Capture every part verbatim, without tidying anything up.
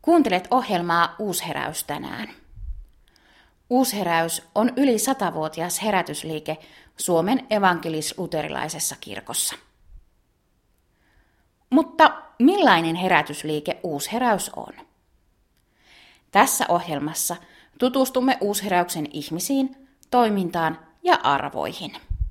Kuuntelet ohjelmaa Uusheräys tänään. Uusheräys on yli satavuotias herätysliike Suomen evankelis-luterilaisessa kirkossa. Mutta millainen herätysliike Uusheräys on? Tässä ohjelmassa tutustumme Uusheräyksen ihmisiin, toimintaan ja arvoihin.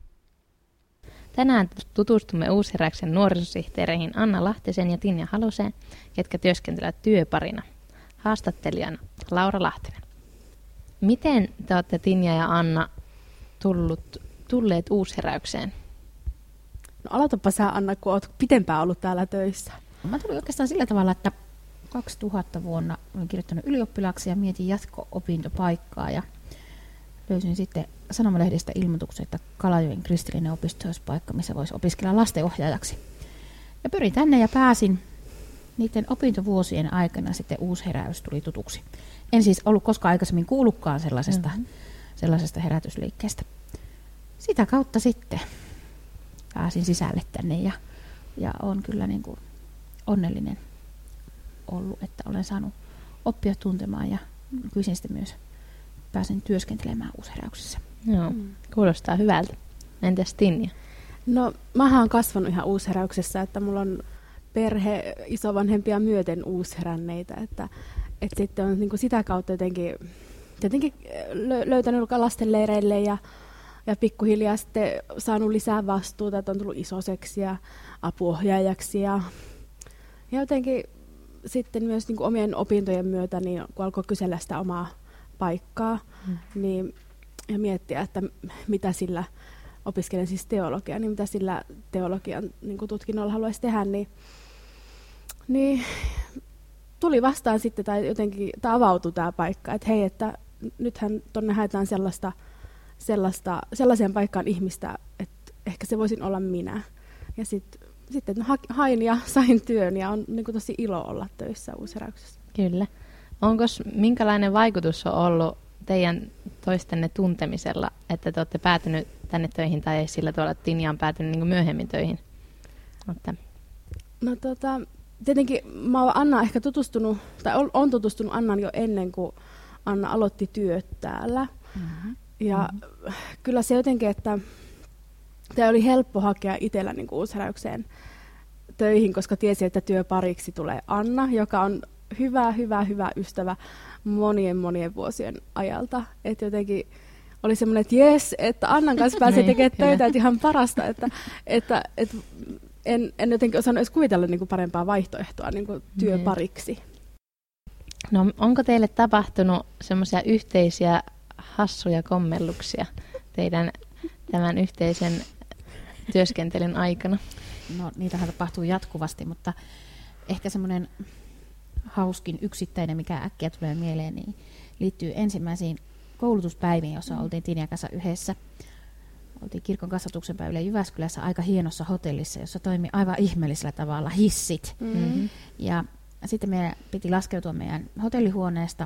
Tänään tutustumme Uusheräyksen nuorisosihteereihin Anna Lahtisen ja Tinja Haloseen, ketkä työskentelevät työparina. Haastattelijana Laura Lahtinen. Miten te olette, Tinja ja Anna, tullut, tulleet Uusheräykseen? No aloitapa sä, Anna, kun olet pitempään ollut täällä töissä. Mä tulin oikeastaan sillä tavalla, että kaksituhatta vuonna olin kirjoittanut ylioppilaaksi ja mietin jatko-opintopaikkaa ja löysin sitten sanomalehdestä ilmoituksen, että Kalajoen kristillinen opisto olisi paikka, missä voisi opiskella lastenohjaajaksi. Ja pyrin tänne ja pääsin. Niiden opintovuosien aikana sitten Uusheräys tuli tutuksi. En siis ollut koskaan aikaisemmin kuullutkaan sellaisesta, mm-hmm. sellaisesta herätysliikkeestä. Sitä kautta sitten pääsin sisälle tänne ja, ja olen kyllä niin kuin onnellinen ollut, että olen saanut oppia tuntemaan ja nykyisin sitten myös pääsen työskentelemään Uusheräyksessä. Joo, mm. kuulostaa hyvältä. Entäs Tinja? No, mä oon kasvanut ihan Uusheräyksessä, että mulla on perhe isovanhempia myöten uusheränneitä, että, että sitten on niin kuin sitä kautta jotenkin, jotenkin löytänyt lastenleireille ja, ja pikkuhiljaa sitten saanut lisää vastuuta, että on tullut isoseksi ja apuohjaajaksi ja, ja jotenkin sitten myös niin kuin omien opintojen myötä, niin kun alkoi kysellä sitä omaa paikkaa hmm. niin, ja miettiä, että mitä sillä opiskelen siis teologiaa, niin mitä sillä teologian niin kuin tutkinnolla haluaisi tehdä, niin, niin tuli vastaan sitten, tai jotenkin tai avautui tämä paikka, että hei, että nythän tuonne haetaan sellaista, sellaista, sellaiseen paikkaan ihmistä, että ehkä se voisin olla minä. Ja sit, sitten hain ja sain työn, ja on niin kuin tosi ilo olla töissä Uusheräyksessä. Kyllä. Onko minkälainen vaikutus on ollut teidän toistenne tuntemisella, että te olette päätynyt tänne töihin, tai sillä tavalla, että Tinja on päätynyt niin myöhemmin töihin? Mutta. No tota, tietenkin mä oon Anna ehkä tutustunut, tai on, on tutustunut Annan jo ennen kuin Anna aloitti työt täällä. Mm-hmm. Ja mm-hmm. kyllä se jotenkin, että tämä oli helppo hakea itsellä niin kuin Uusheräykseen töihin, koska tiesi, että työpariksi tulee Anna, joka on hyvä, hyvä, hyvä ystävä monien, monien vuosien ajalta. Että jotenkin oli semmoinen, että jes, että Annan kanssa pääsee tekemään töitä, että ihan parasta, että, että, että en, en jotenkin osannut edes kuvitella niin kuin parempaa vaihtoehtoa niin kuin työpariksi. No onko teille tapahtunut semmoisia yhteisiä hassuja kommelluksia teidän tämän yhteisen työskentelyn aikana? No niitähän tapahtuu jatkuvasti, mutta ehkä semmoinen hauskin yksittäinen, mikä äkkiä tulee mieleen, niin liittyy ensimmäisiin koulutuspäiviin, jossa oltiin Tinjan kanssa yhdessä. Oltiin kirkon kasvatuksen päivillä Jyväskylässä aika hienossa hotellissa, jossa toimi aivan ihmeellisellä tavalla hissit. Mm-hmm. Ja sitten meidän piti laskeutua meidän hotellihuoneesta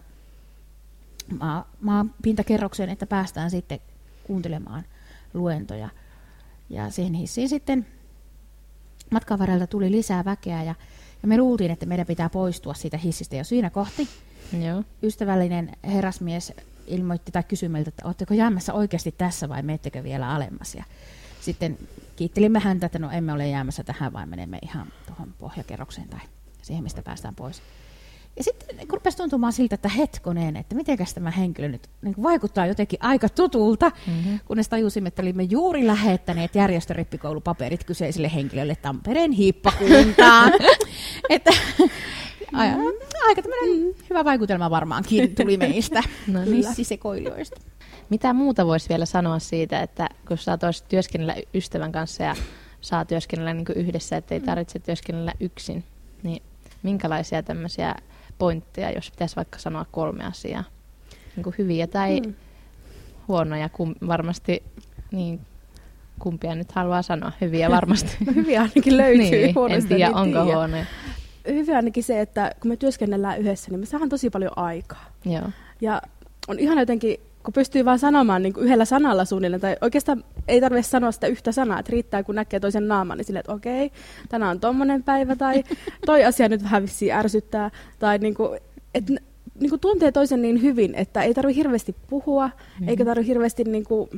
maa, maan pintakerrokseen, että päästään sitten kuuntelemaan luentoja. Ja siihen hissiin sitten matkan varrella tuli lisää väkeä ja, ja me luultiin, että meidän pitää poistua siitä hissistä jo siinä kohti. Joo. Ystävällinen herrasmies ilmoitti tai kysyi meiltä, että oletteko jäämässä oikeasti tässä vai menettekö vielä alemmas. Ja sitten kiittelimme häntä, että no emme ole jäämässä tähän, vaan menemme ihan tuohon pohjakerrokseen tai siihen, mistä päästään pois. Ja sitten kun rupesi tuntumaan siltä, että hetkoneen, että mitenkäs tämä henkilö nyt niin vaikuttaa jotenkin aika tutulta, mm-hmm. kunnes tajusimme, että olimme juuri lähettäneet järjestörippikoulupaperit kyseiselle henkilölle Tampereen hiippakuntaan. Että aika, aika tämmöinen mm. hyvä vaikutelma varmaankin tuli meistä no, missisekoilijoista. Mitä muuta voisi vielä sanoa siitä, että kun sä toisit työskennellä ystävän kanssa ja saa työskennellä niin kuin yhdessä, ettei tarvitse työskennellä yksin, niin minkälaisia tämmöisiä pointteja, jos pitäisi vaikka sanoa kolme asiaa, niin kuin hyviä tai mm. huonoja, kum, varmasti, niin kumpia nyt haluaa sanoa, hyviä varmasti. No, hyviä ainakin löytyy, niin, huonoista en tiedä, niin onko tiedä. huonoja. Hyviä ainakin se, että kun me työskennellään yhdessä, niin me saadaan tosi paljon aikaa. Joo. Ja on ihan jotenkin, kun pystyy vaan sanomaan niin kuin yhdellä sanalla suunnilleen, tai oikeastaan ei tarvitse sanoa sitä yhtä sanaa, että riittää kun näkee toisen naaman, niin silleen, että okei, tänään on tommonen päivä, tai toi asia nyt vähän vissiin ärsyttää, tai niin kuin, että niin kuin tuntee toisen niin hyvin, että ei tarvitse hirveästi puhua, mm. eikä tarvitse hirveästi niin kuin,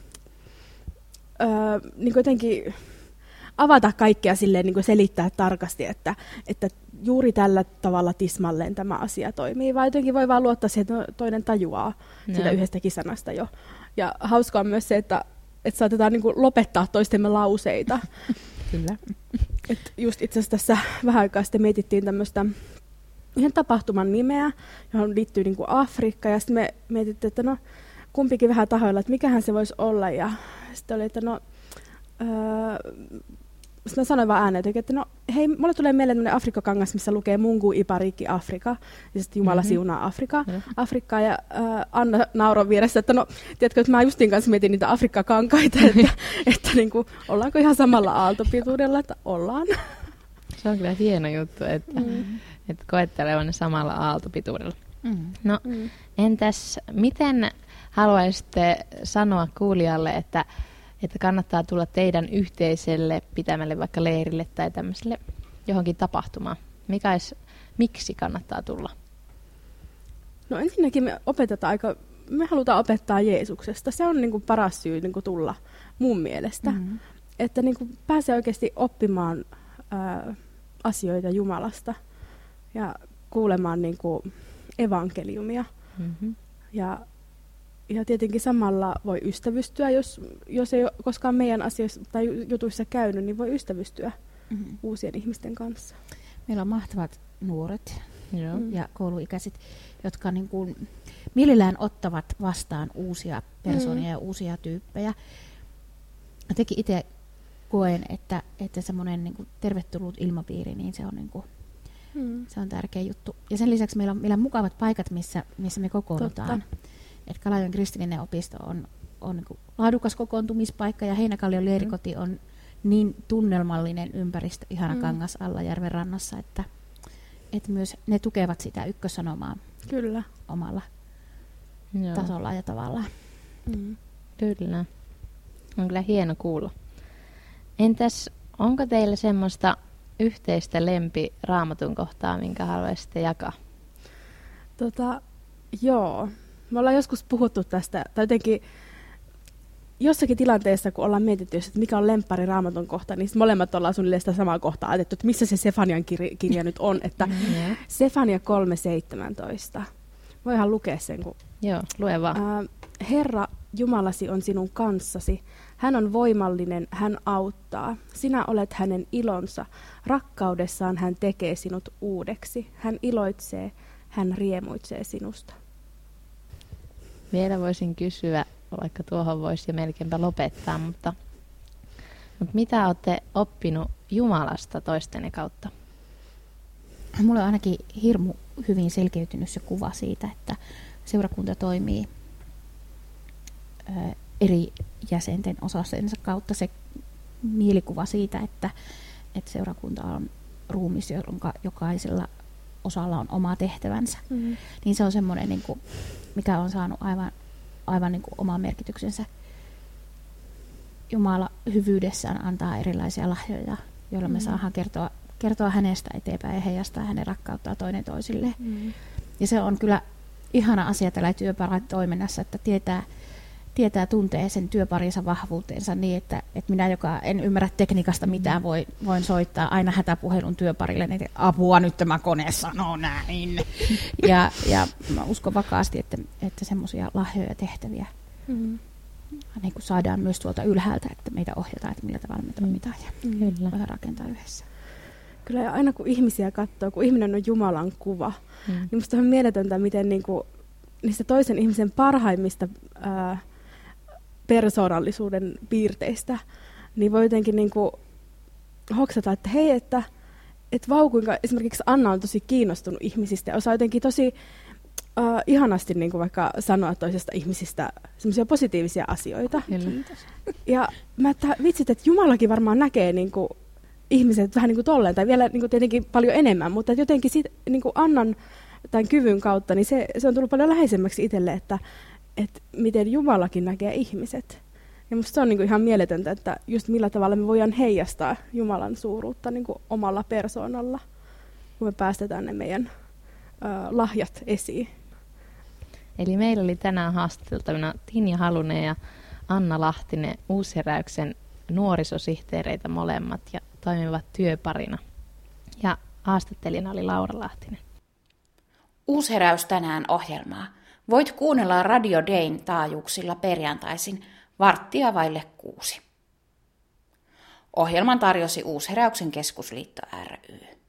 öö, niin kuin jotenkin avata kaikkea silleen, niin kuin selittää tarkasti, että, että juuri tällä tavalla tismalleen tämä asia toimii, vaan jotenkin voi vaan luottaa siihen, että toinen tajuaa no. sitä yhdestäkin sanasta jo. Ja hauskaa on myös se, että, että saatetaan niin kuin lopettaa toistemme lauseita. Kyllä. Et just itse asiassa tässä vähän aikaa sitten mietittiin tämmöistä yhden tapahtuman nimeä, johon liittyy niin kuin Afrikka, ja sitten me mietittiin, että no kumpikin vähän tahoilla, että mikähän se voisi olla, ja sitten oli, että no öö, sitten mä sanoin vaan ääneen, että no hei, mulle tulee mieleen tämmöinen Afrikka-kangas, missä lukee Mungu Ipariki Afrika, ja sitten Jumala mm-hmm. siunaa Afrika, mm-hmm. Afrikkaa, ja äh, Anna nauroi vieressä, että no, tiedätkö, että mä Justin kanssa mietin niitä Afrikka-kankaita, että, että niin kuin, ollaanko ihan samalla aaltopituudella, että ollaan. Se on kyllä hieno juttu, että, mm. että koettelevan ne samalla aaltopituudella. Mm. No, mm. entäs miten haluaisitte sanoa kuulijalle, että että kannattaa tulla teidän yhteiselle pitämälle vaikka leirille tai tämmöiselle johonkin tapahtumaan? Mikä olisi, miksi kannattaa tulla? No ensinnäkin me opetetaan aika, me halutaan opettaa Jeesuksesta. Se on niin kuin paras syy niin kuin tulla mun mielestä. Mm-hmm. Että niin kuin pääsee oikeasti oppimaan ää, asioita Jumalasta ja kuulemaan niin kuin evankeliumia. Mm-hmm. Ja Ja tietenkin samalla voi ystävystyä, jos, jos ei ole koskaan meidän asioissa tai jutuissa käynyt, niin voi ystävystyä mm-hmm. uusien ihmisten kanssa. Meillä on mahtavat nuoret Joo. ja kouluikäiset, jotka niin kuin mielellään ottavat vastaan uusia persoonia mm. ja uusia tyyppejä. Tekin itse koen, että, että semmoinen niin kuin tervetullut ilmapiiri, niin se on, niin kuin, mm. se on tärkeä juttu. Ja sen lisäksi meillä on, meillä on mukavat paikat, missä, missä me kokoonnutaan. Totta. Että Kalajoen kristillinen opisto on, on niin kuin laadukas kokoontumispaikka ja Heinäkallion leirikoti on niin tunnelmallinen ympäristö, ihana mm. kangas alla järven rannassa, että, että myös ne tukevat sitä ykkössanomaa kyllä. omalla Joo. tasolla ja tavallaan. Mm. Kyllä. On kyllä hieno kuulla. Entäs onko teillä semmoista yhteistä lempi Raamatun kohtaa, minkä haluaisitte jakaa? Tota, joo. Me ollaan joskus puhuttu tästä, tai jotenkin jossakin tilanteessa, kun ollaan mietitty, että mikä on lemppari Raamatun kohta, niin molemmat ollaan suunnilleen sitä samaa kohtaa ajateltu, että missä se Sefanian kirja, kirja nyt on. Että mm-hmm. Sefania kolme seitsemäntoista. Voihan lukea sen. Kun, Joo, lue vaan. Ää, Herra Jumalasi on sinun kanssasi. Hän on voimallinen, hän auttaa. Sinä olet hänen ilonsa. Rakkaudessaan hän tekee sinut uudeksi. Hän iloitsee, hän riemuitsee sinusta. Vielä voisin kysyä, vaikka tuohon voisi jo melkeinpä lopettaa, mutta, mutta mitä olette oppinut Jumalasta toistenne kautta? Mulla on ainakin hirmu hyvin selkeytynyt se kuva siitä, että seurakunta toimii ö, eri jäsenten osastensa kautta. Se mielikuva siitä, että, että seurakunta on ruumis, jonka jokaisella osalla on oma tehtävänsä, mm-hmm. niin se on semmoinen, niin kuin, mikä on saanut aivan, aivan niin kuin oman merkityksensä. Jumala hyvyydessään antaa erilaisia lahjoja, joilla me mm-hmm. saadaan kertoa, kertoa hänestä eteenpäin ja heijastaa hänen rakkauttaan toinen toisilleen. Mm-hmm. Ja se on kyllä ihana asia tällä työparitoiminnassa, että tietää, tietää tuntee sen työparinsa vahvuutensa niin, että, että minä, joka en ymmärrä tekniikasta mitään, voi, voin soittaa aina hätäpuhelun työparille, että apua nyt tämä kone sanoo näin. ja, ja mä uskon vakaasti, että, että semmoisia lahjoja ja tehtäviä mm-hmm. niin kuin saadaan myös tuolta ylhäältä, että meitä ohjataan, että millä tavalla me toimitaan ja mm-hmm. voidaan rakentaa yhdessä. Kyllä ja aina kun ihmisiä katsoo, kun ihminen on Jumalan kuva, mm. niin musta on mieletöntä, miten niinku, niistä toisen ihmisen parhaimmista ää, persoonallisuuden piirteistä, niin voi jotenkin niinku hoksata, että hei, että et vau, kuinka esimerkiksi Anna on tosi kiinnostunut ihmisistä ja osaa jotenkin tosi ää, ihanasti niinku vaikka sanoa toisesta ihmisistä semmoisia positiivisia asioita. Kiitos. Ja mä että vitsit, että Jumalakin varmaan näkee niinku ihmiset vähän niin kuin tolleen, tai vielä niin kuin tietenkin paljon enemmän, mutta jotenkin sit, niin kuin Annan tämän kyvyn kautta, niin se, se on tullut paljon läheisemmäksi itselle, että, että miten Jumalakin näkee ihmiset. Ja musta se on niin kuin ihan mieletöntä, että just millä tavalla me voidaan heijastaa Jumalan suuruutta niin kuin omalla persoonalla, kun me päästetään ne meidän lahjat esiin. Eli meillä oli tänään haastateltavina Tinja Halunen ja Anna Lahtinen, Uusheräyksen nuorisosihteereitä molemmat ja toimivat työparina. Ja haastattelijana oli Laura Lahtinen. Uusheräys tänään -ohjelmaa voit kuunnella Radio Dayn taajuuksilla perjantaisin varttia vaille kuusi. Ohjelman tarjosi Uusheräyksen keskusliitto ry.